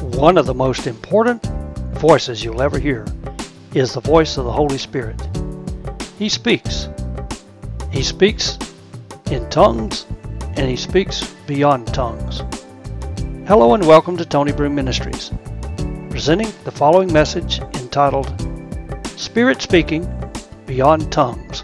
One of the most important voices you'll ever hear is the voice of the Holy Spirit. He speaks. He speaks in tongues, and he speaks beyond tongues. Hello and welcome to Tony Broome Ministries, presenting the following message entitled, Spirit Speaking Beyond Tongues.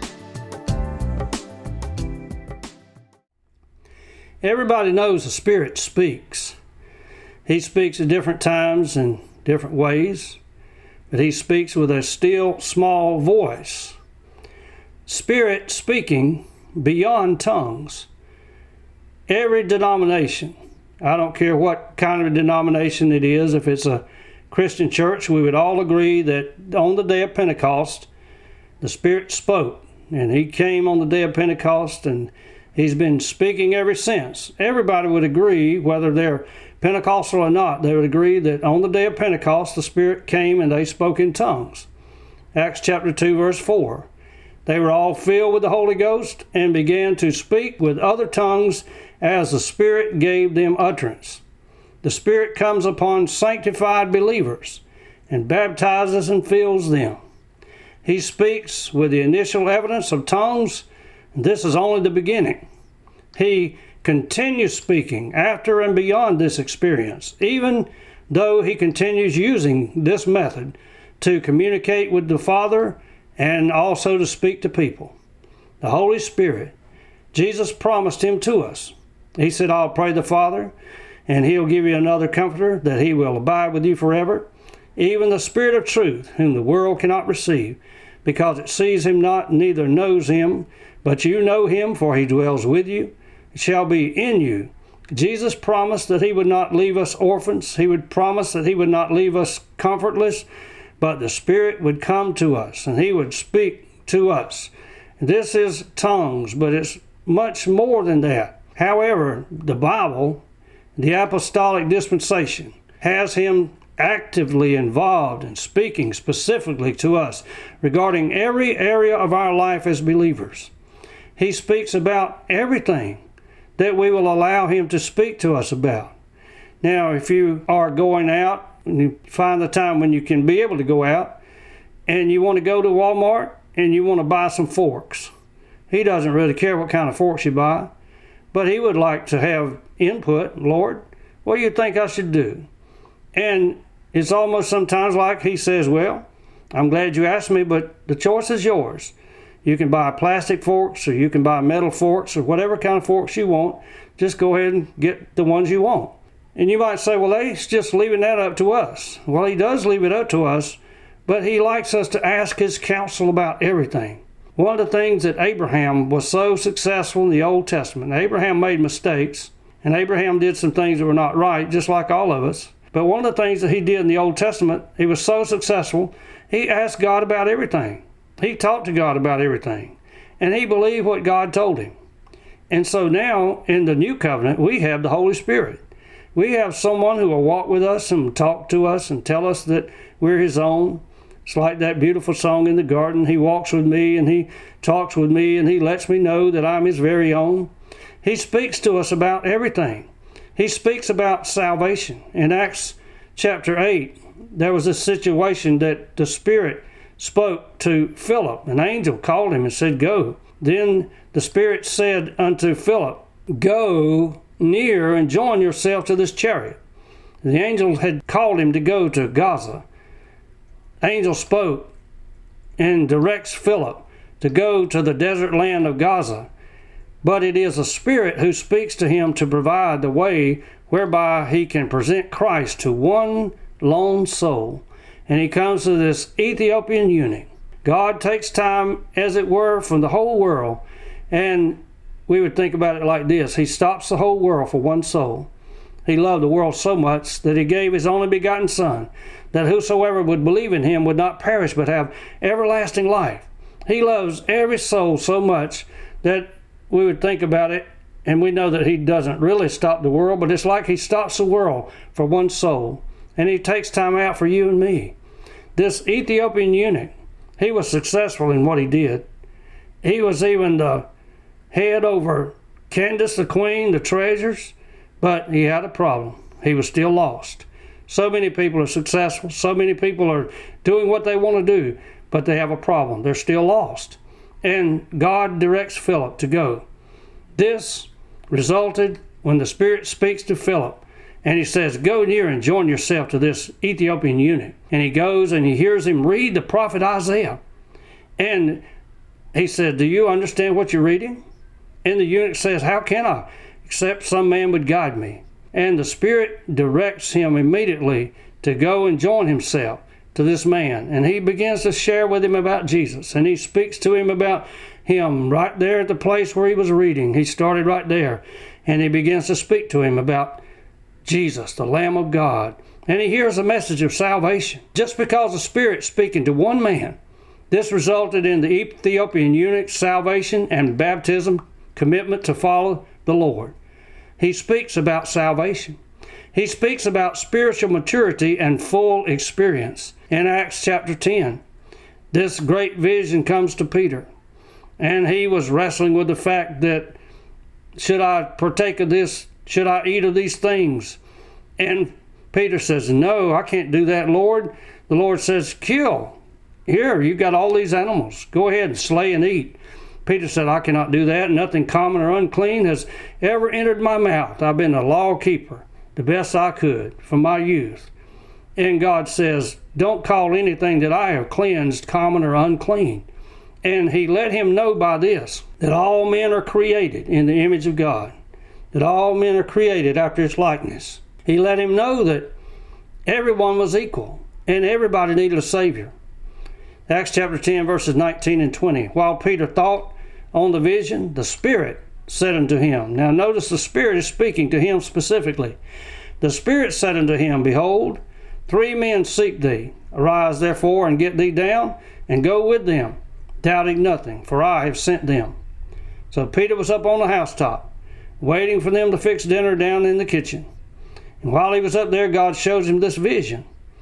Everybody knows the Spirit speaks. He speaks at different times and different ways, but he speaks with a still small voice. Spirit speaking beyond tongues. Every denomination, I don't care what kind of denomination it is, if it's a Christian church, we would all agree that on the day of Pentecost, the Spirit spoke, and he came on the day of Pentecost, and he's been speaking ever since. Everybody would agree, whether they're Pentecostal or not, they would agree that on the day of Pentecost, the Spirit came and they spoke in tongues. Acts chapter 2, verse 4. They were all filled with the Holy Ghost and began to speak with other tongues as the Spirit gave them utterance. The Spirit comes upon sanctified believers and baptizes and fills them. He speaks with the initial evidence of tongues, and this is only the beginning. He continues speaking after and beyond this experience, even though he continues using this method to communicate with the Father and also to speak to people. The Holy Spirit, Jesus promised him to us. He said, I'll pray the Father, and he'll give you another comforter, that he will abide with you forever, even the Spirit of truth, whom the world cannot receive, because it sees him not, neither knows him, but you know him, for he dwells with you, shall be in you. Jesus promised that he would not leave us orphans. He would promise that he would not leave us comfortless, but the Spirit would come to us and he would speak to us. This is tongues, but it's much more than that. However, the Bible, the apostolic dispensation, has him actively involved in speaking specifically to us regarding every area of our life as believers. He speaks about everything that we will allow him to speak to us about. Now, if you are going out and you find the time when you can be able to go out and you want to go to Walmart and you want to buy some forks, he doesn't really care what kind of forks you buy, but he would like to have input. Lord, what do you think I should do? And it's almost sometimes like he says, well, I'm glad you asked me, but the choice is yours. You can buy plastic forks or you can buy metal forks or whatever kind of forks you want. Just go ahead and get the ones you want. And you might say, well, he's just leaving that up to us. Well, he does leave it up to us, but he likes us to ask his counsel about everything. One of the things that Abraham was so successful in the Old Testament, Abraham made mistakes, and Abraham did some things that were not right, just like all of us. But one of the things that he did in the Old Testament, he was so successful, he asked God about everything. He talked to God about everything, and he believed what God told him. And so now, in the New Covenant, we have the Holy Spirit. We have someone who will walk with us and talk to us and tell us that we're his own. It's like that beautiful song in the garden. He walks with me, and he talks with me, and he lets me know that I'm his very own. He speaks to us about everything. He speaks about salvation. In Acts chapter 8, there was a situation that the Spirit spoke to Philip. An angel called him and said, go. Then the Spirit said unto Philip, go near and join yourself to this chariot. The angel had called him to go to Gaza. Angel spoke and directs Philip to go to the desert land of Gaza. But it is the Spirit who speaks to him to provide the way whereby he can present Christ to one lone soul. And he comes to this Ethiopian eunuch. God takes time, as it were, from the whole world. And we would think about it like this. He stops the whole world for one soul. He loved the world so much that he gave his only begotten Son, that whosoever would believe in him would not perish but have everlasting life. He loves every soul so much that we would think about it, and we know that he doesn't really stop the world, but it's like he stops the world for one soul. And he takes time out for you and me. This Ethiopian eunuch, he was successful in what he did. He was even the head over Candace, the queen, the treasures, but he had a problem. He was still lost. So many people are successful. So many people are doing what they want to do, but they have a problem. They're still lost. And God directs Philip to go. This resulted when the Spirit speaks to Philip, and he says, go near and join yourself to this Ethiopian eunuch. And he goes and he hears him read the prophet Isaiah. And he said, do you understand what you're reading? And the eunuch says, how can I, except some man would guide me? And the Spirit directs him immediately to go and join himself to this man. And he begins to share with him about Jesus. And he speaks to him about him right there at the place where he was reading. He started right there. And he begins to speak to him about Jesus, the Lamb of God. And he hears a message of salvation. Just because the Spirit speaking to one man, this resulted in the Ethiopian eunuch's salvation and baptism, commitment to follow the Lord. He speaks about salvation. He speaks about spiritual maturity and full experience. In Acts chapter 10, this great vision comes to Peter. And he was wrestling with the fact that, should I partake of this? Should I eat of these things? And Peter says, no, I can't do that, Lord. The Lord says, kill. Here, you've got all these animals. Go ahead and slay and eat. Peter said, I cannot do that. Nothing common or unclean has ever entered my mouth. I've been a law keeper, the best I could from my youth. And God says, don't call anything that I have cleansed common or unclean. And he let him know by this, that all men are created in the image of God, that all men are created after his likeness. He let him know that everyone was equal and everybody needed a Savior. Acts chapter 10, verses 19 and 20. While Peter thought on the vision, the Spirit said unto him. Now notice the Spirit is speaking to him specifically. The Spirit said unto him, behold, 3 men seek thee. Arise therefore and get thee down and go with them, doubting nothing, for I have sent them. So Peter was up on the housetop, waiting for them to fix dinner down in the kitchen. And while he was up there, God shows him this vision.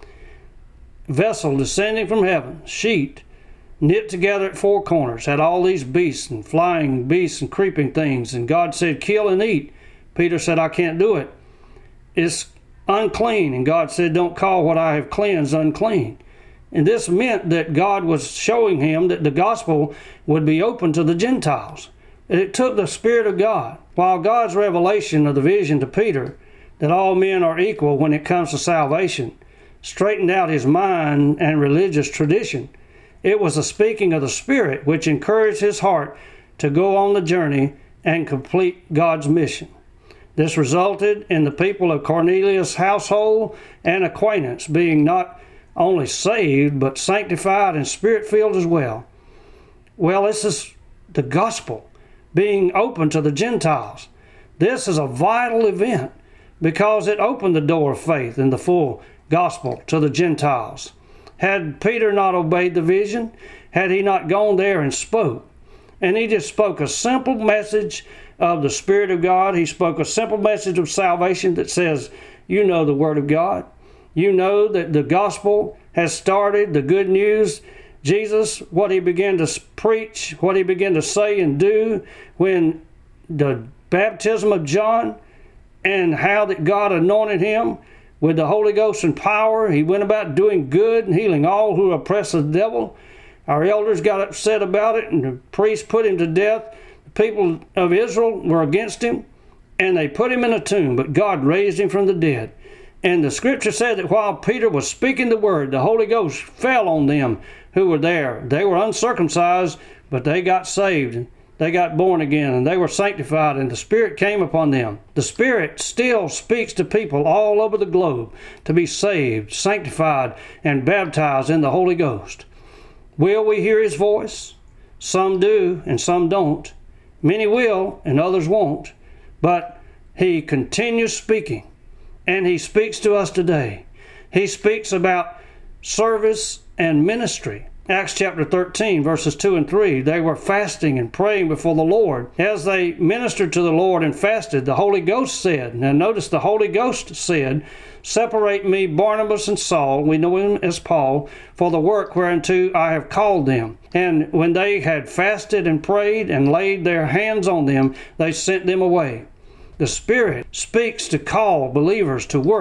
Vessel descending from heaven, sheet, knit together at 4 corners, had all these beasts and flying beasts and creeping things. And God said, kill and eat. Peter said, I can't do it. It's unclean. And God said, don't call what I have cleansed unclean. And this meant that God was showing him that the gospel would be open to the Gentiles. It took the Spirit of God. While God's revelation of the vision to Peter, that all men are equal when it comes to salvation, straightened out his mind and religious tradition, it was the speaking of the Spirit which encouraged his heart to go on the journey and complete God's mission. This resulted in the people of Cornelius' household and acquaintance being not only saved, but sanctified and Spirit-filled as well. Well, this is the gospel being open to the Gentiles. This is a vital event because it opened the door of faith in the full gospel to the Gentiles. Had Peter not obeyed the vision, had he not gone there and spoke, and he just spoke a simple message of the Spirit of God, he spoke a simple message of salvation that says, you know the Word of God, you know that the gospel has started, the good news, Jesus, what he began to preach, what he began to say and do when the baptism of John, and how that God anointed him with the Holy Ghost and power. He went about doing good and healing all who oppress the devil. Our elders got upset about it, and the priests put him to death. The people of Israel were against him, and they put him in a tomb, but God raised him from the dead. And the scripture said that while Peter was speaking the word, the Holy Ghost fell on them who were there. They were uncircumcised, but they got saved. They got born again, and they were sanctified, and the Spirit came upon them. The Spirit still speaks to people all over the globe to be saved, sanctified, and baptized in the Holy Ghost. Will we hear His voice? Some do, and some don't. Many will, and others won't. But He continues speaking, and He speaks to us today. He speaks about service and ministry. Acts chapter 13, verses 2 and 3, they were fasting and praying before the Lord. As they ministered to the Lord and fasted, the Holy Ghost said, now notice the Holy Ghost said, separate me, Barnabas and Saul, we know him as Paul, for the work whereunto I have called them. And when they had fasted and prayed and laid their hands on them, they sent them away. The Spirit speaks to call believers to work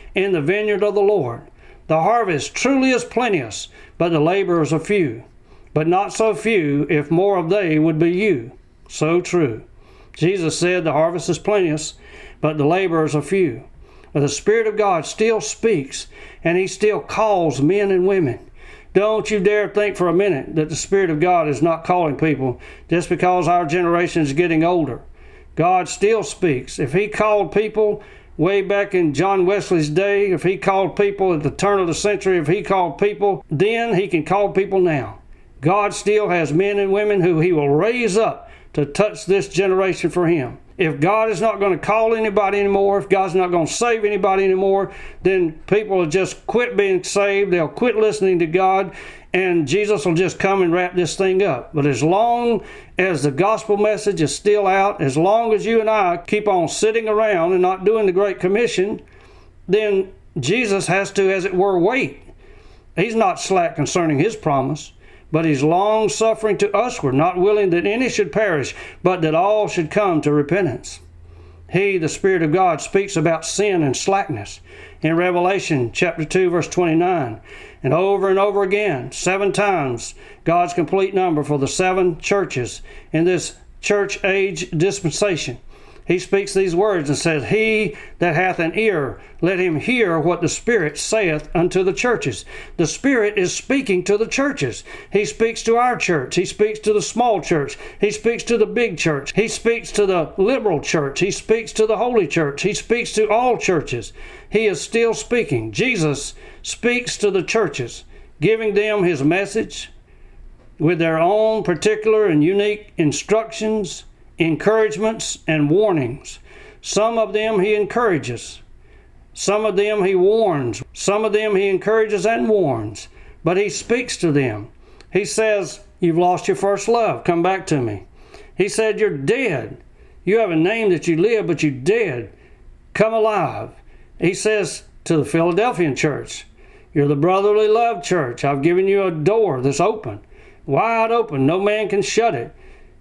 in the vineyard of the Lord. The harvest truly is plenteous, but the laborers are few. But not so few, if more of they would be you. So true. Jesus said the harvest is plenteous, but the laborers are few. But the Spirit of God still speaks, and He still calls men and women. Don't you dare think for a minute that the Spirit of God is not calling people just because our generation is getting older. God still speaks. If He called people way back in John Wesley's day, if He called people at the turn of the century, if He called people then, He can call people now. God still has men and women who He will raise up to touch this generation for Him. If God is not going to call anybody anymore, if God's not going to save anybody anymore, then people will just quit being saved. They'll quit listening to God, and Jesus will just come and wrap this thing up. But as long as the gospel message is still out, as long as you and I keep on sitting around and not doing the Great Commission, then Jesus has to, as it were, wait. He's not slack concerning His promise, but He's long-suffering to usward, not willing that any should perish, but that all should come to repentance. He, the Spirit of God, speaks about sin and slackness in Revelation chapter 2, verse 29. And over again, 7 times, God's complete number for the 7 churches in this church age dispensation. He speaks these words and says, He that hath an ear, let him hear what the Spirit saith unto the churches. The Spirit is speaking to the churches. He speaks to our church. He speaks to the small church. He speaks to the big church. He speaks to the liberal church. He speaks to the holy church. He speaks to all churches. He is still speaking. Jesus speaks to the churches, giving them His message with their own particular and unique instructions, encouragements, and warnings. Some of them He encourages. Some of them He warns. Some of them He encourages and warns. But He speaks to them. He says, you've lost your first love. Come back to me. He said, you're dead. You have a name that you live, but you're dead. Come alive. He says to the Philadelphian church, you're the brotherly love church. I've given you a door that's open, wide open. No man can shut it.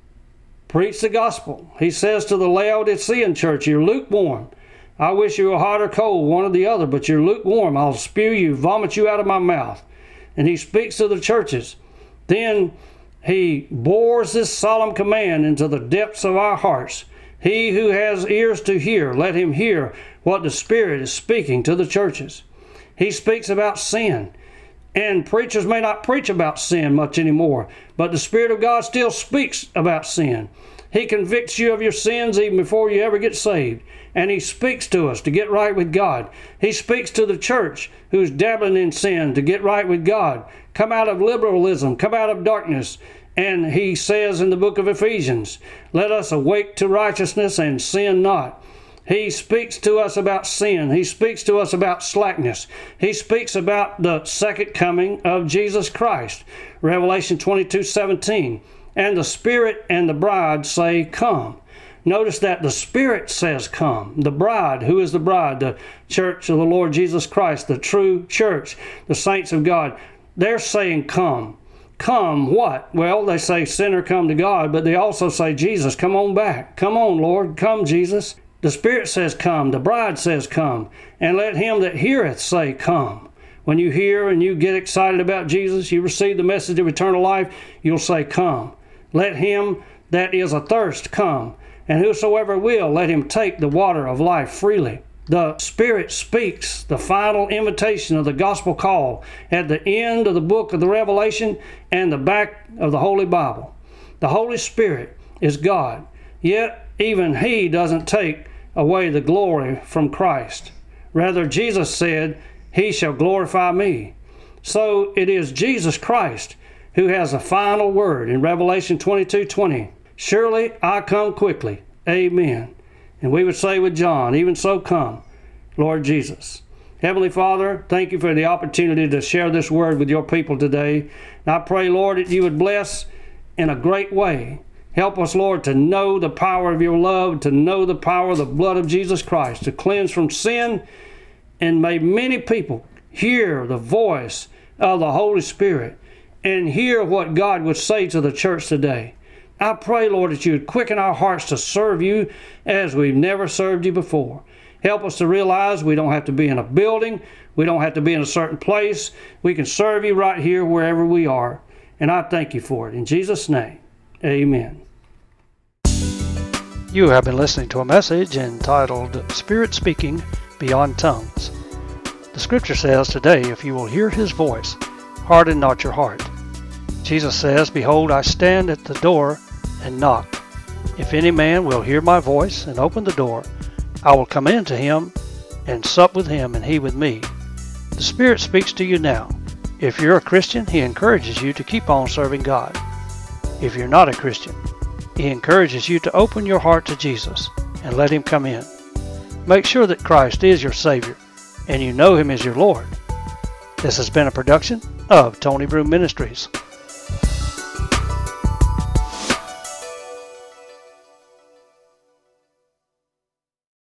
Preach the gospel. He says to the Laodicean church, you're lukewarm. I wish you were hot or cold, one or the other, but you're lukewarm. I'll spew you, vomit you out of my mouth. And He speaks to the churches. Then He bores this solemn command into the depths of our hearts. He who has ears to hear, let him hear what the Spirit is speaking to the churches. He speaks about sin. And preachers may not preach about sin much anymore, but the Spirit of God still speaks about sin. He convicts you of your sins even before you ever get saved. And He speaks to us to get right with God. He speaks to the church who's dabbling in sin to get right with God. Come out of liberalism, come out of darkness. And He says in the book of Ephesians, let us awake to righteousness and sin not. He speaks to us about sin. He speaks to us about slackness. He speaks about the second coming of Jesus Christ. Revelation 22:17. And the Spirit and the bride say, come. Notice that the Spirit says come. The bride, who is the bride? The church of the Lord Jesus Christ, the true church, the saints of God. They're saying come. Come what? Well, they say sinner come to God, but they also say Jesus, come on back. Come on, Lord. Come, Jesus. The Spirit says come, the bride says come, and let him that heareth say come. When you hear and you get excited about Jesus, you receive the message of eternal life, you'll say come. Let him that is athirst come, and whosoever will, let him take the water of life freely. The Spirit speaks the final invitation of the gospel call at the end of the book of the Revelation and the back of the Holy Bible. The Holy Spirit is God, yet even He doesn't take away the glory from Christ. Rather, Jesus said, He shall glorify me. So it is Jesus Christ who has the final word in Revelation 22:20. Surely I come quickly. Amen. And we would say with John, even so come, Lord Jesus. Heavenly Father, thank You for the opportunity to share this word with Your people today. And I pray, Lord, that You would bless in a great way. Help us, Lord, to know the power of Your love, to know the power of the blood of Jesus Christ, to cleanse from sin. And may many people hear the voice of the Holy Spirit and hear what God would say to the church today. I pray, Lord, that You would quicken our hearts to serve You as we've never served You before. Help us to realize we don't have to be in a building. We don't have to be in a certain place. We can serve you right here wherever we are. And I thank you for it. In Jesus' name, amen. You have been listening to a message entitled Spirit Speaking Beyond Tongues. The scripture says today, if you will hear his voice, harden not your heart. Jesus says, behold, I stand at the door and knock. If any man will hear my voice and open the door, I will come in to him and sup with him and he with me. The Spirit speaks to you now. If you're a Christian, he encourages you to keep on serving God. If you're not a Christian, he encourages you to open your heart to Jesus and let him come in. Make sure that Christ is your Savior and you know him as your Lord. This has been a production of Tony Broom Ministries.